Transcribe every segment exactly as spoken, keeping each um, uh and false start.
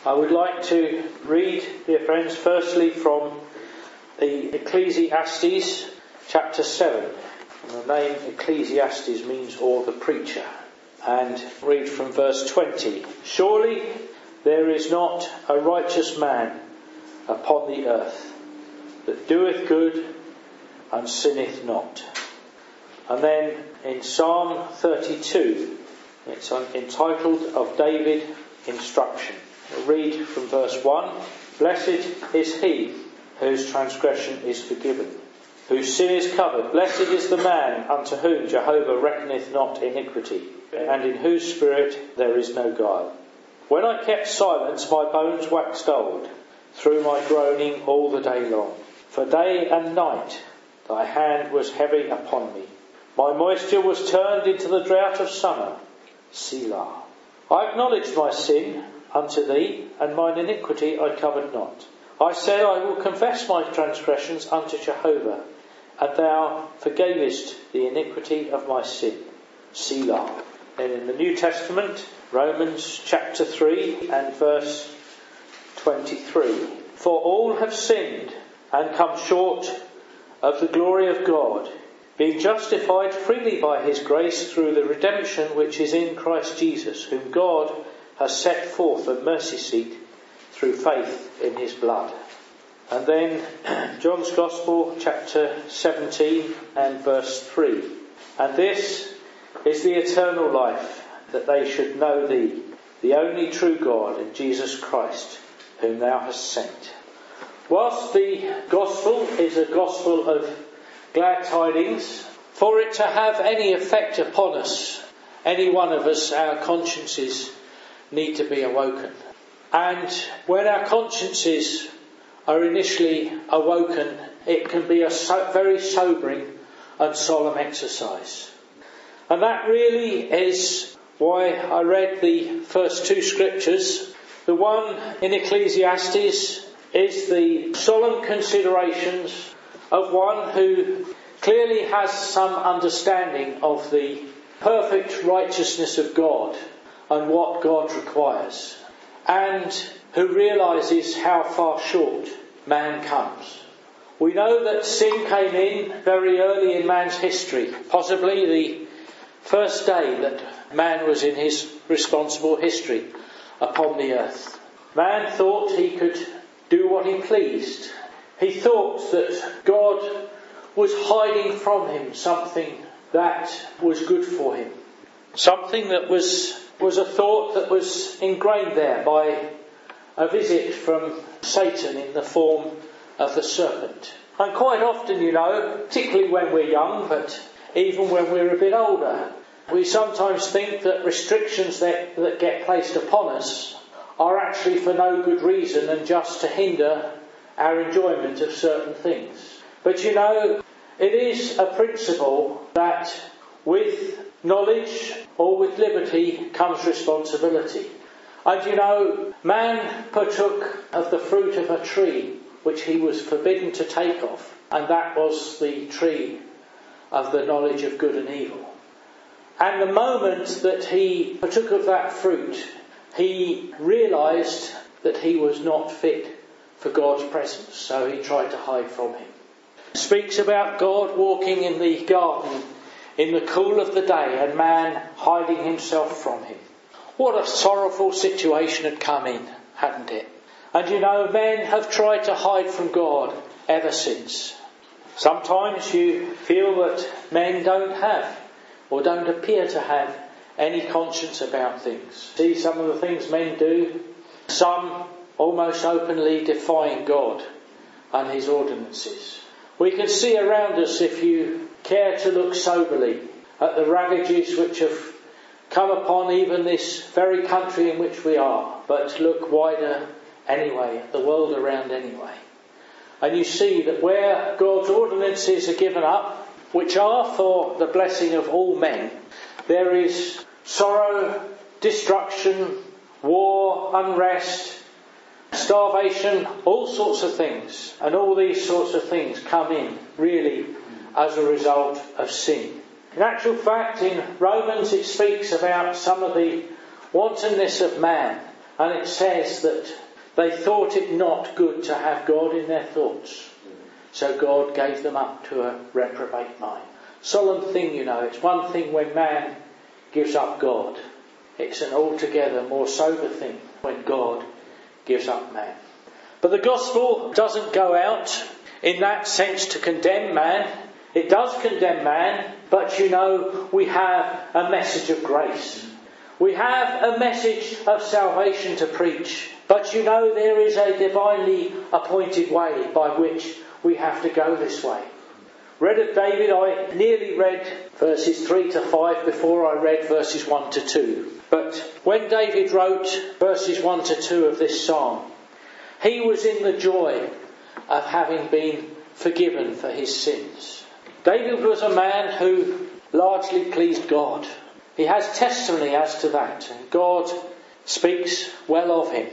I would like to read, dear friends, firstly from the Ecclesiastes chapter seven. And the name Ecclesiastes means "or the preacher." And read from verse twenty. "Surely there is not a righteous man upon the earth that doeth good and sinneth not." And then in Psalm thirty-two, it's entitled "Of David Instruction." We'll read from verse one. "Blessed is he whose transgression is forgiven, whose sin is covered. Blessed is the man unto whom Jehovah reckoneth not iniquity, and in whose spirit there is no guile. When I kept silence, my bones waxed old through my groaning all the day long. For day and night thy hand was heavy upon me. My moisture was turned into the drought of summer. Selah. I acknowledged my sin unto thee, and mine iniquity I covered not. I said, I will confess my transgressions unto Jehovah, and thou forgavest the iniquity of my sin. Selah." Then in the New Testament, Romans chapter three and verse twenty-three. "For all have sinned and come short of the glory of God, being justified freely by his grace through the redemption which is in Christ Jesus, whom God has set forth a mercy seat through faith in his blood." And then John's Gospel chapter seventeen and verse three. "And this is the eternal life, that they should know thee, the only true God, and Jesus Christ, whom thou hast sent." Whilst the Gospel is a gospel of glad tidings, for it to have any effect upon us, any one of us, our consciences need to be awoken. And when our consciences are initially awoken, it can be a so, very sobering and solemn exercise. And that really is why I read the first two scriptures. The one in Ecclesiastes is the solemn considerations of one who clearly has some understanding of the perfect righteousness of God and what God requires, and who realises how far short man comes. We know that sin came in very early in man's history, possibly the first day that man was in his responsible history upon the earth. Man thought he could do what he pleased. He thought that God was hiding from him something that was good for him. Something that was, was a thought that was ingrained there by a visit from Satan in the form of the serpent. And quite often, you know, particularly when we're young, but even when we're a bit older, we sometimes think that restrictions that, that get placed upon us are actually for no good reason and just to hinder our enjoyment of certain things. But you know, it is a principle that with knowledge or with liberty comes responsibility. And you know, man partook of the fruit of a tree which he was forbidden to take of, and that was the tree of the knowledge of good and evil. And the moment that he partook of that fruit, he realised that he was not fit for God's presence, so he tried to hide from him. It speaks about God walking in the garden in the cool of the day and man hiding himself from him. What a sorrowful situation had come in, hadn't it? And you know, men have tried to hide from God ever since. Sometimes you feel that men don't have, or don't appear to have, any conscience about things. See some of the things men do, some almost openly defying God and his ordinances. We can see around us, if you care to look soberly, at the ravages which have come upon even this very country in which we are, but look wider anyway, at the world around anyway. And you see that where God's ordinances are given up, which are for the blessing of all men, there is sorrow, destruction, war, unrest, starvation, all sorts of things. And all these sorts of things come in really as a result of sin. In actual fact, in Romans it speaks about some of the wantonness of man And it says that they thought it not good to have God in their thoughts. So God gave them up to a reprobate mind. Solemn thing, you know. It's one thing when man gives up God. It's an altogether more sober thing when God gives up man. But the gospel doesn't go out in that sense to condemn man. It does condemn man, but you know, we have a message of grace. We have a message of salvation to preach. But you know, there is a divinely appointed way by which we have to go this way. Read of David, I nearly read verses three to five before I read verses one to two. But when David wrote verses one to two of this psalm, he was in the joy of having been forgiven for his sins. David was a man who largely pleased God. He has testimony as to that, and God speaks well of him.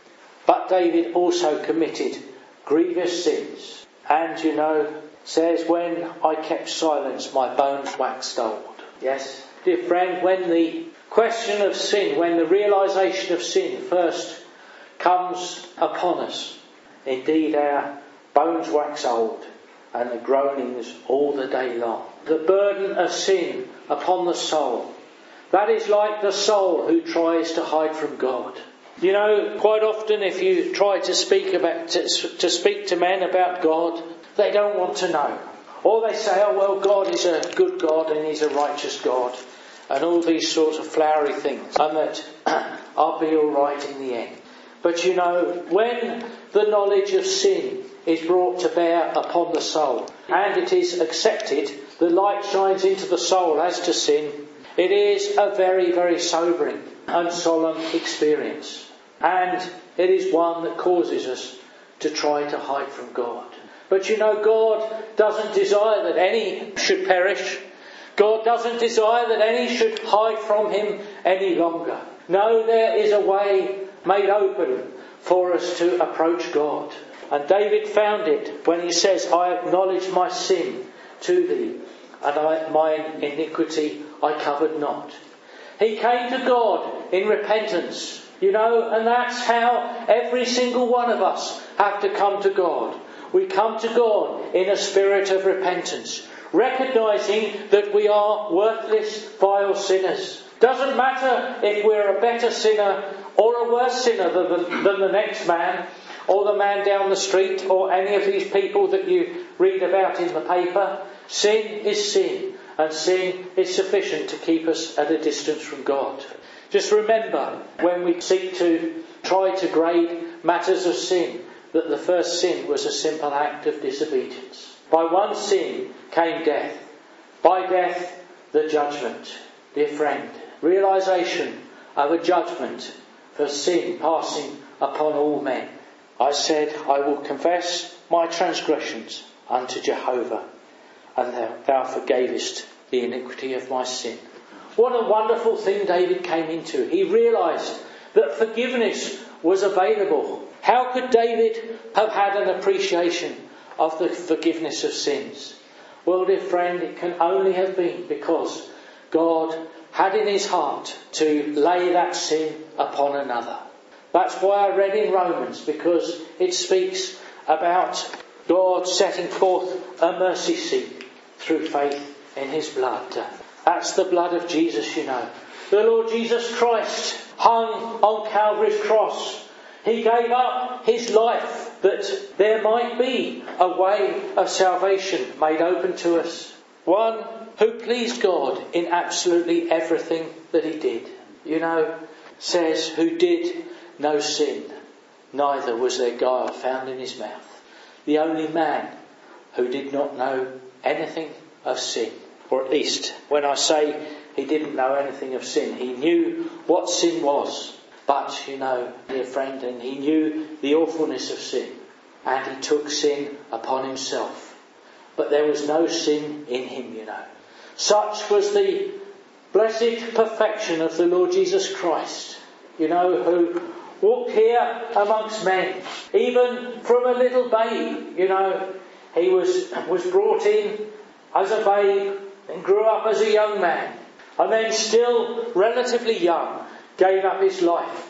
But David also committed grievous sins. And, you know, says, when I kept silence, my bones waxed old. Yes, dear friend, when the question of sin, when the realisation of sin first comes upon us, indeed our bones wax old and the groanings all the day long. The burden of sin upon the soul. That is like the soul who tries to hide from God. You know, quite often if you try to speak about to, to speak to men about God, they don't want to know. Or they say, oh well, God is a good God and He's a righteous God. And all these sorts of flowery things. And that I'll be all right in the end. But you know, when the knowledge of sin is brought to bear upon the soul, and it is accepted, the light shines into the soul as to sin, it is a very, very sobering and solemn experience. And it is one that causes us to try to hide from God. But you know, God doesn't desire that any should perish. God doesn't desire that any should hide from Him any longer. No, there is a way made open for us to approach God. And David found it when he says, I acknowledge my sin to Thee, and I, my iniquity I covered not. He came to God in repentance, you know, and that's how every single one of us have to come to God. We come to God in a spirit of repentance, recognising that we are worthless, vile sinners. Doesn't matter if we're a better sinner or a worse sinner than the, than the next man, or the man down the street, or any of these people that you read about in the paper. Sin is sin, and sin is sufficient to keep us at a distance from God. Just remember, when we seek to try to grade matters of sin, that the first sin was a simple act of disobedience. By one sin came death. By death, the judgment. Dear friend, realisation of a judgment for sin passing upon all men. I said, I will confess my transgressions unto Jehovah, and thou, thou forgavest the iniquity of my sin. What a wonderful thing David came into. He realised that forgiveness was available. How could David have had an appreciation of the forgiveness of sins? Well, dear friend, it can only have been because God had in His heart to lay that sin upon another. That's why I read in Romans, because it speaks about God setting forth a mercy seat through faith in His blood. That's the blood of Jesus, you know. The Lord Jesus Christ hung on Calvary's cross. He gave up His life that there might be a way of salvation made open to us. One who pleased God in absolutely everything that He did. You know, says, who did no sin, neither was there guile found in His mouth. The only man who did not know anything of sin. Or at least, when I say he didn't know anything of sin, he knew what sin was. But, you know, dear friend, and he knew the awfulness of sin. And he took sin upon Himself. But there was no sin in Him, you know. Such was the blessed perfection of the Lord Jesus Christ, you know, who walked here amongst men. Even from a little babe, you know, he was, was brought in as a babe and grew up as a young man. And then still relatively young, gave up His life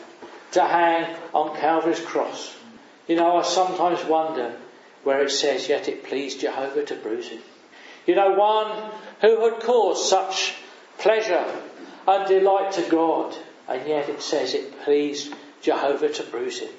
to hang on Calvary's cross. You know, I sometimes wonder where it says, yet it pleased Jehovah to bruise him. You know, one who had caused such pleasure and delight to God, and yet it says it pleased Jehovah to bruise him.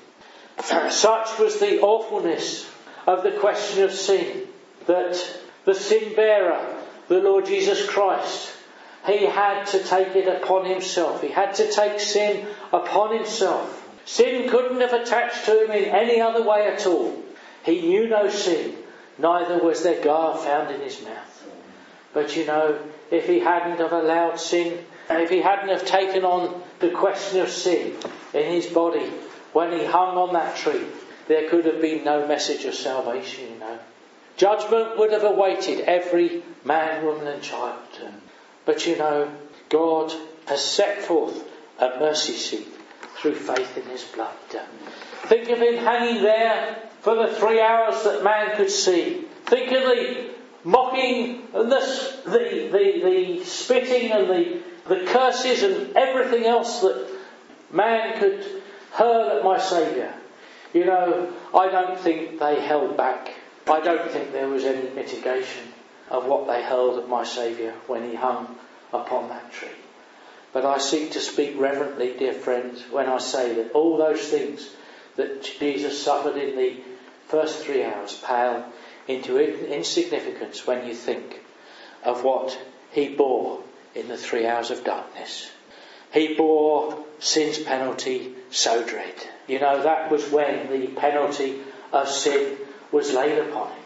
Such was the awfulness of the question of sin, that the sin bearer, the Lord Jesus Christ, he had to take it upon himself. He had to take sin upon himself. Sin couldn't have attached to him in any other way at all. He knew no sin, neither was there guile found in his mouth. But you know, if he hadn't have allowed sin, if he hadn't have taken on the question of sin in his body when he hung on that tree, there could have been no message of salvation, you know. Judgment would have awaited every man, woman and child. But you know, God has set forth a mercy seat through faith in his blood. Think of him hanging there for the three hours that man could see. Think of the mocking and the, the, the, the spitting and the, the curses and everything else that man could hurl at my Saviour. You know, I don't think they held back. I don't think there was any mitigation of what they hurled at my Saviour when he hung upon that tree. But I seek to speak reverently, dear friends, when I say that all those things that Jesus suffered in the first three hours pale into insignificance when you think of what he bore in the three hours of darkness. He bore sin's penalty so dread. You know, that was when the penalty of sin was laid upon him.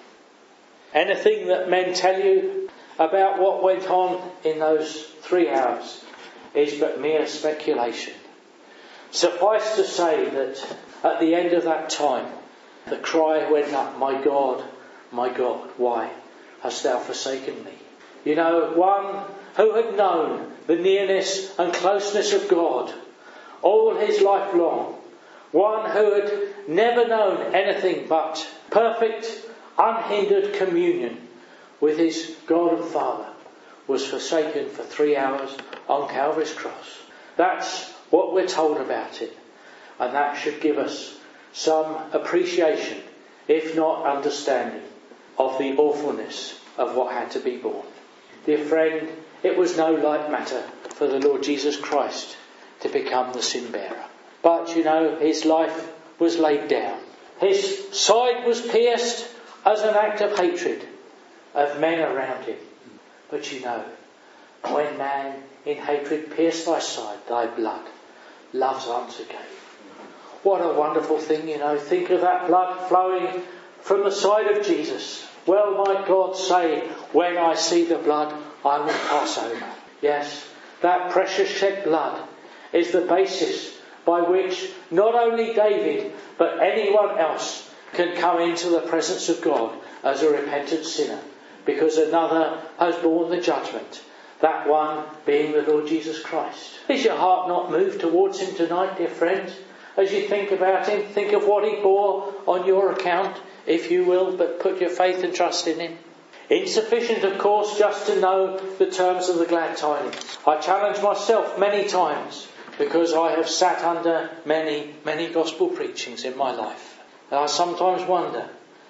Anything that men tell you about what went on in those three hours is but mere speculation. Suffice to say that at the end of that time, the cry went up, my God, my God, why hast thou forsaken me? You know, one who had known the nearness and closeness of God all his life long, one who had never known anything but perfect, unhindered communion with his God and Father, was forsaken for three hours on Calvary's cross. That's what we're told about it. And that should give us some appreciation, if not understanding, of the awfulness of what had to be borne. Dear friend, it was no light matter for the Lord Jesus Christ to become the sin bearer. But, you know, his life was laid down. His side was pierced as an act of hatred of men around him. But you know, when man in hatred pierced thy side, thy blood love's answer gave. What a wonderful thing, you know. Think of that blood flowing from the side of Jesus. Well might God say, when I see the blood, I will pass over. Yes, that precious shed blood is the basis by which not only David, but anyone else can come into the presence of God as a repentant sinner, because another has borne the judgment, that one being the Lord Jesus Christ. Is your heart not moved towards him tonight, dear friends? As you think about him, think of what he bore on your account, if you will, but put your faith and trust in him. Insufficient, of course, just to know the terms of the glad tidings. I challenge myself many times, because I have sat under many, many gospel preachings in my life. And I sometimes wonder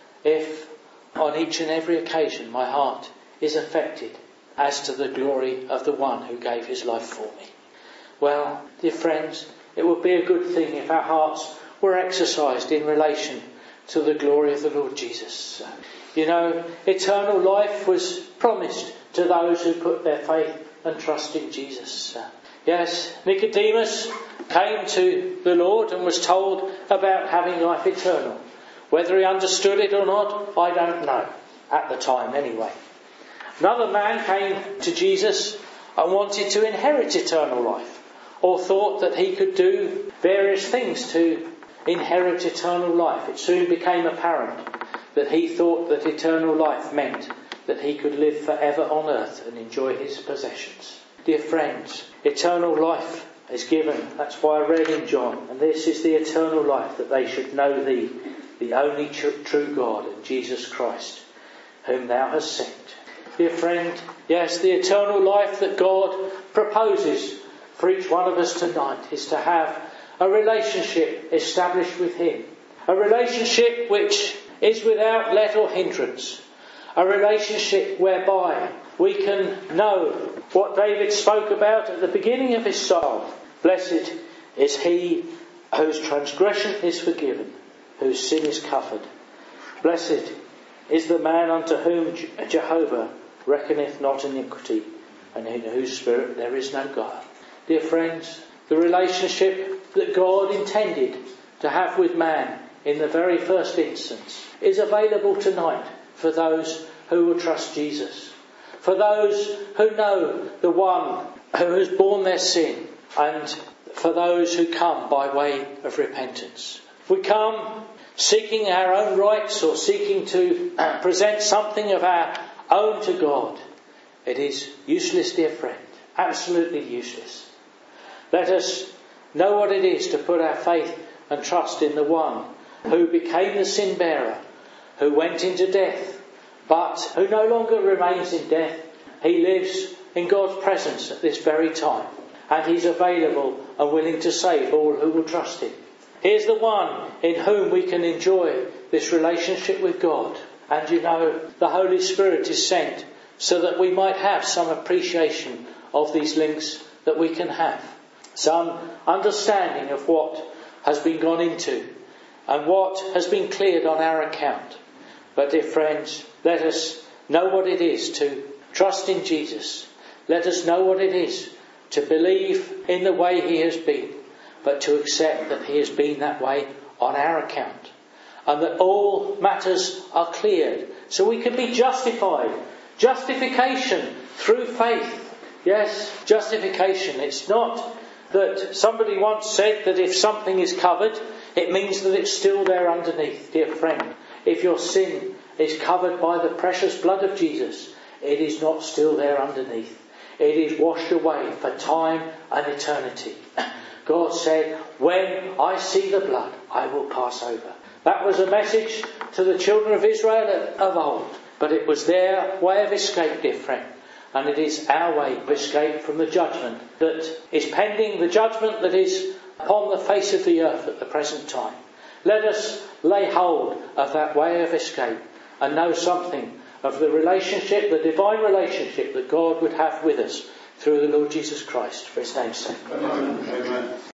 if on each and every occasion my heart is affected as to the glory of the one who gave his life for me. Well, dear friends, it would be a good thing if our hearts were exercised in relation to the glory of the Lord Jesus. You know, eternal life was promised to those who put their faith and trust in Jesus. Yes, Nicodemus came to the Lord and was told about having life eternal. Whether he understood it or not, I don't know. At the time, anyway. Another man came to Jesus and wanted to inherit eternal life, or thought that he could do various things to inherit eternal life. It soon became apparent that he thought that eternal life meant that he could live forever on earth and enjoy his possessions. Dear friends, eternal life is given. That's why I read in John. And this is the eternal life, that they should know thee, the only tr- true God, and Jesus Christ, whom thou hast sent. Dear friend, yes, the eternal life that God proposes for each one of us tonight is to have a relationship established with Him. A relationship which is without let or hindrance. A relationship whereby we can know what David spoke about at the beginning of his psalm. Blessed is he whose transgression is forgiven, whose sin is covered. Blessed is the man unto whom Jehovah reckoneth not iniquity, and in whose spirit there is no guile. Dear friends, the relationship that God intended to have with man in the very first instance is available tonight for those who will trust Jesus. For those who know the one who has borne their sin, and for those who come by way of repentance. If we come seeking our own rights or seeking to present something of our own to God, it is useless, dear friend. Absolutely useless. Let us know what it is to put our faith and trust in the one who became the sin bearer, who went into death, but who no longer remains in death. He lives in God's presence at this very time, and He's available and willing to save all who will trust Him. Here's the one in whom we can enjoy this relationship with God. And you know, the Holy Spirit is sent so that we might have some appreciation of these links that we can have. Some understanding of what has been gone into and what has been cleared on our account. But dear friends, let us know what it is to trust in Jesus. Let us know what it is to believe in the way He has been, but to accept that He has been that way on our account. And that all matters are cleared so we can be justified. Justification through faith. Yes, justification. It's not that somebody once said that if something is covered, it means that it's still there underneath. Dear friend, if your sin is covered by the precious blood of Jesus, it is not still there underneath. It is washed away for time and eternity. God said, when I see the blood, I will pass over. That was a message to the children of Israel of old. But it was their way of escape, dear friend. And it is our way of escape from the judgment that is pending, the judgment that is upon the face of the earth at the present time. Let us lay hold of that way of escape and know something of the relationship, the divine relationship that God would have with us through the Lord Jesus Christ, for His name's sake. Amen. Amen.